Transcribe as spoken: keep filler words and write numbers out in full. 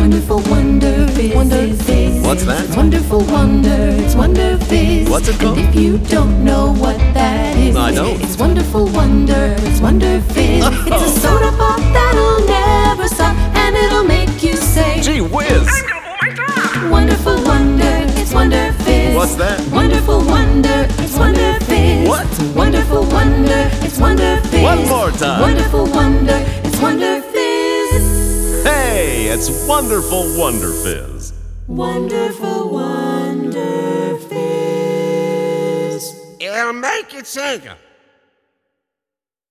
Wonderful Wonder Fizz. Wonder Fizz. What's that? It's Wonderful Wonder. It's Wonder Fizz. What's it called? And if you don't know what that is, I don't. It's Wonderful Wonder. It's Wonder Fizz. Oh. It's a soda pop that'll never stop, and it'll make you say, Gee whiz! Wonderful Wonder. It's Wonder Fizz. What's that? Wonderful Wonder. It's Wonder Fizz. What? Wonderful Wonder. It's Wonder Fizz. One more time. Wonderful Wonder. It's Wonder Fizz. Hey, it's Wonderful Wonder Fizz. Wonderful Wonder Fizz. It'll make you think.